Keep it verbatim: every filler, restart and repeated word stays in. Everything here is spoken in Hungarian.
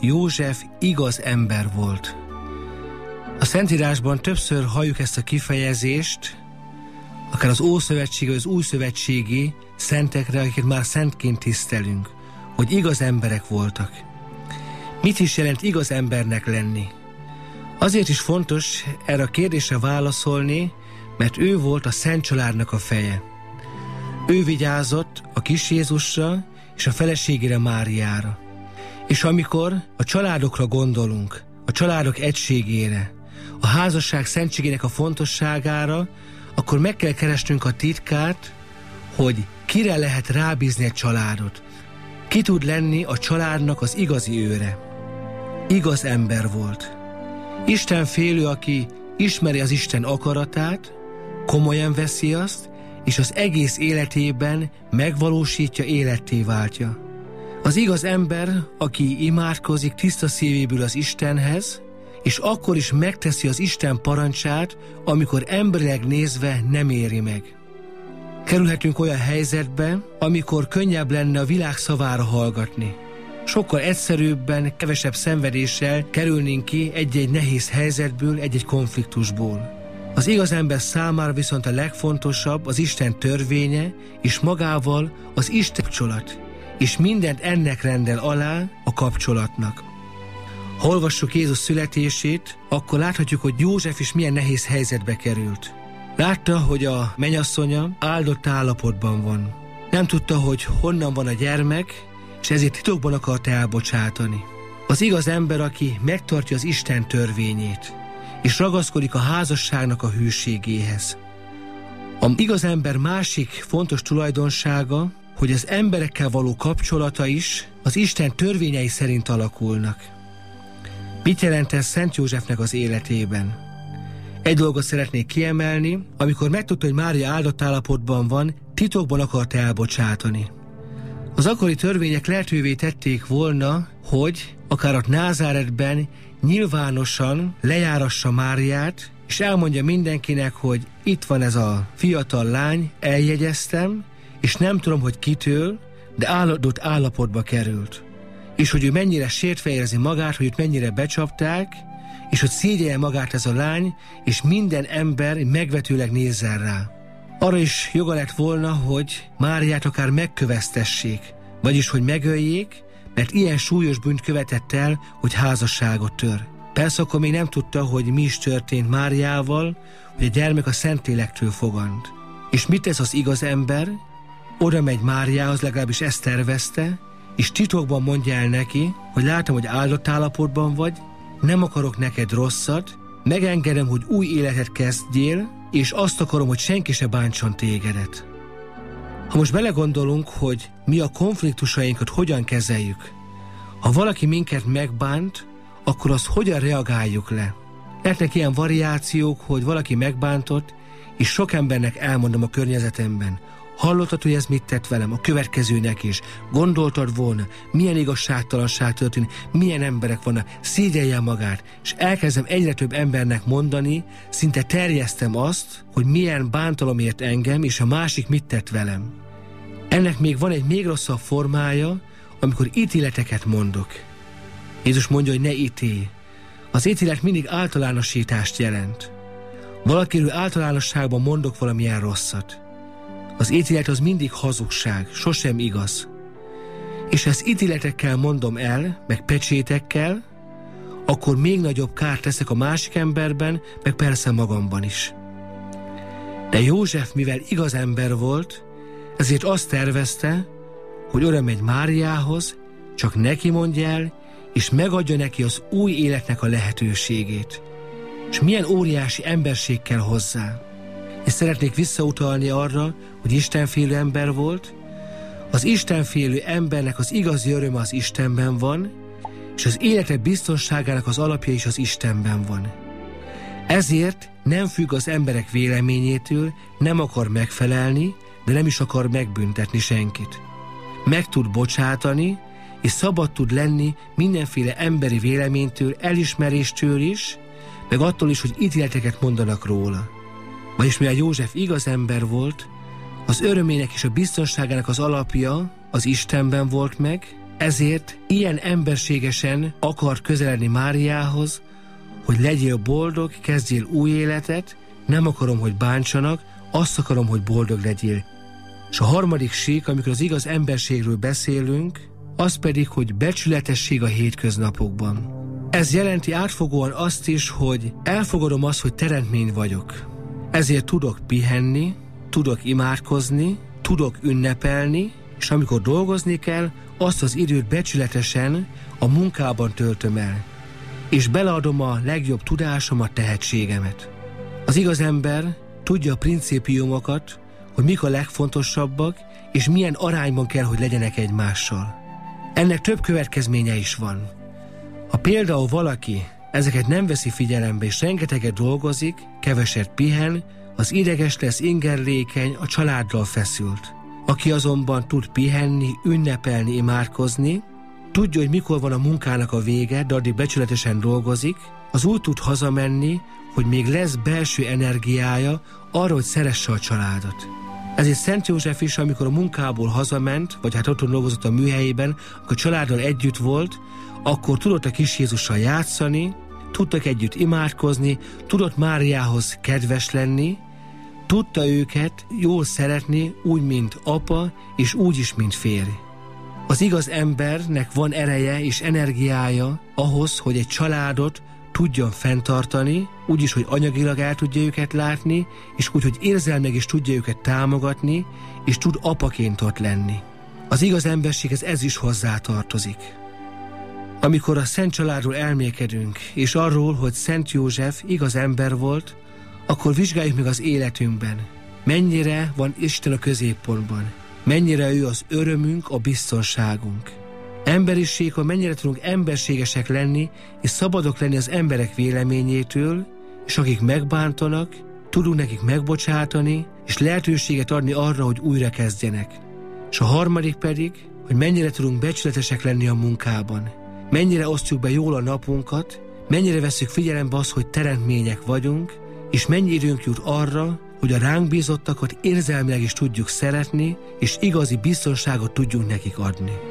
József igaz ember volt. A Szentírásban többször halljuk ezt a kifejezést, akár az Ószövetségi, vagy az Újszövetségi szentekre, akiket már szentként tisztelünk, hogy igaz emberek voltak. Mit is jelent igaz embernek lenni? Azért is fontos erre a kérdésre válaszolni, mert ő volt a Szent Családnak a feje. Ő vigyázott a kis Jézusra és a feleségére, Máriára. És amikor a családokra gondolunk, a családok egységére, a házasság szentségének a fontosságára, akkor meg kell keresnünk a titkát, hogy kire lehet rábízni egy családot. Ki tud lenni a családnak az igazi őre. Igaz ember volt. Isten félő, aki ismeri az Isten akaratát, komolyan veszi azt, és az egész életében megvalósítja, életté váltja. Az igaz ember, aki imádkozik tiszta szívéből az Istenhez, és akkor is megteszi az Isten parancsát, amikor emberileg nézve nem éri meg. Kerülhetünk olyan helyzetbe, amikor könnyebb lenne a világ szavára hallgatni. Sokkal egyszerűbben, kevesebb szenvedéssel kerülnénk ki egy-egy nehéz helyzetből, egy-egy konfliktusból. Az igaz ember számára viszont a legfontosabb az Isten törvénye, és magával az Isten kapcsolat, és mindent ennek rendel alá a kapcsolatnak. Ha olvassuk Jézus születését, akkor láthatjuk, hogy József is milyen nehéz helyzetbe került. Látta, hogy a mennyasszonya áldott állapotban van. Nem tudta, hogy honnan van a gyermek, és ezért titokban akarta elbocsátani. Az igaz ember, aki megtartja az Isten törvényét, és ragaszkodik a házasságnak a hűségéhez. Az igaz ember másik fontos tulajdonsága, hogy az emberekkel való kapcsolata is az Isten törvényei szerint alakulnak. Mit jelent ez Szent Józsefnek az életében? Egy dolgot szeretnék kiemelni, amikor megtudta, hogy Mária áldott állapotban van, titokban akart elbocsátani. Az akkori törvények lehetővé tették volna, hogy akár ott Názáretben nyilvánosan lejárassa Máriát, és elmondja mindenkinek, hogy itt van ez a fiatal lány, eljegyeztem, és nem tudom, hogy kitől, de áldott állapotba került. És hogy ő mennyire sértve érzi magát, hogy őt mennyire becsapták, és hogy szégyelje magát ez a lány, és minden ember megvetőleg nézzen rá. Arra is joga lett volna, hogy Máriát akár megköveztessék, vagyis hogy megöljék, mert ilyen súlyos bűnt követett el, hogy házasságot tör. Persze akkor még nem tudta, hogy mi is történt Máriával, hogy a gyermek a Szentlélektől fogant. És mit tesz az igaz ember? Oda megy Máriához, legalábbis ezt tervezte, és titokban mondja el neki, hogy látom, hogy áldott állapotban vagy, nem akarok neked rosszat, megengedem, hogy új életet kezdjél, és azt akarom, hogy senki se bántson tégedet. Ha most belegondolunk, hogy mi a konfliktusainkat hogyan kezeljük, ha valaki minket megbánt, akkor azt hogyan reagáljuk le? Lehetnek ilyen variációk, hogy valaki megbántott, és sok embernek elmondom a környezetemben, hallottad, hogy ez mit tett velem, a következőnek is, gondoltad volna, milyen igazságtalanság történik, milyen emberek vannak, szégyelje magát, és elkezdem egyre több embernek mondani, szinte terjesztem azt, hogy milyen bántalom ért engem, és a másik mit tett velem. Ennek még van egy még rosszabb formája, amikor ítéleteket mondok. Jézus mondja, hogy ne ítélj. Az ítélet mindig általánosítást jelent. Valakiről általánosságban mondok valamilyen rosszat. Az ítélet az mindig hazugság, sosem igaz. És ha ezt ítéletekkel mondom el, meg pecsétekkel, akkor még nagyobb kárt teszek a másik emberben, meg persze magamban is. De József, mivel igaz ember volt, ezért azt tervezte, hogy oda megy Máriához, csak neki mondja el, és megadja neki az új életnek a lehetőségét. És milyen óriási emberség kell hozzá. És szeretnék visszautalni arra, hogy istenfélő ember volt. Az istenfélő embernek az igazi öröme az Istenben van, és az élete biztonságának az alapja is az Istenben van. Ezért nem függ az emberek véleményétől, nem akar megfelelni, de nem is akar megbüntetni senkit. Meg tud bocsátani, és szabad tud lenni mindenféle emberi véleménytől, elismeréstől is, meg attól is, hogy ítéleteket mondanak róla. Vagyis mivel József igaz ember volt, az örömének és a biztonságának az alapja az Istenben volt meg, Ezért ilyen emberségesen akar közeledni Máriához, hogy legyél boldog, kezdjél új életet, nem akarom, hogy bántsanak, azt akarom, hogy boldog legyél. És a harmadik sík, amikor az igaz emberségről beszélünk, az pedig, hogy becsületesség a hétköznapokban. Ez jelenti átfogóan azt is, hogy elfogadom azt, hogy teremtmény vagyok. Ezért tudok pihenni, tudok imádkozni, tudok ünnepelni, és amikor dolgozni kell, azt az időt becsületesen a munkában töltöm el, és beleadom a legjobb tudásomat, tehetségemet. Az igaz ember tudja a principiumokat, hogy mik a legfontosabbak, és milyen arányban kell, hogy legyenek egymással. Ennek több következménye is van. Ha például valaki ezeket nem veszi figyelembe, és rengeteget dolgozik, keveset pihen, az ideges lesz, ingerlékeny, a családdal feszült. Aki azonban tud pihenni, ünnepelni, imádkozni, tudja, hogy mikor van a munkának a vége, de addig becsületesen dolgozik, az úgy tud hazamenni, hogy még lesz belső energiája arra, hogy szeresse a családot. Ezért Szent József is, amikor a munkából hazament, vagy hát otthon dolgozott a műhelyében, akkor a családdal együtt volt, akkor tudott a kis Jézussal játszani, tudtak együtt imádkozni, tudott Máriához kedves lenni, tudta őket jól szeretni, úgy, mint apa, és úgy is, mint férj. Az igaz embernek van ereje és energiája ahhoz, hogy egy családot tudjon fenntartani, úgyis, hogy anyagilag el tudja őket látni, és úgy, hogy érzelmileg is tudja őket támogatni, és tud apaként ott lenni. Az igaz emberséghez ez is hozzátartozik. Amikor a Szent Családról elmélkedünk, és arról, hogy Szent József igaz ember volt, akkor vizsgáljuk meg az életünkben, mennyire van Isten a középpontban, mennyire ő az örömünk, a biztonságunk. Emberiség, hogy mennyire tudunk emberségesek lenni, és szabadok lenni az emberek véleményétől, és akik megbántanak, tudunk nekik megbocsátani, és lehetőséget adni arra, hogy újra kezdjenek. És a harmadik pedig, hogy mennyire tudunk becsületesek lenni a munkában, mennyire osztjuk be jól a napunkat, mennyire veszük figyelembe azt, hogy teremtmények vagyunk, és mennyi időnk jut arra, hogy a ránk bízottakat érzelmileg is tudjuk szeretni, és igazi biztonságot tudjunk nekik adni.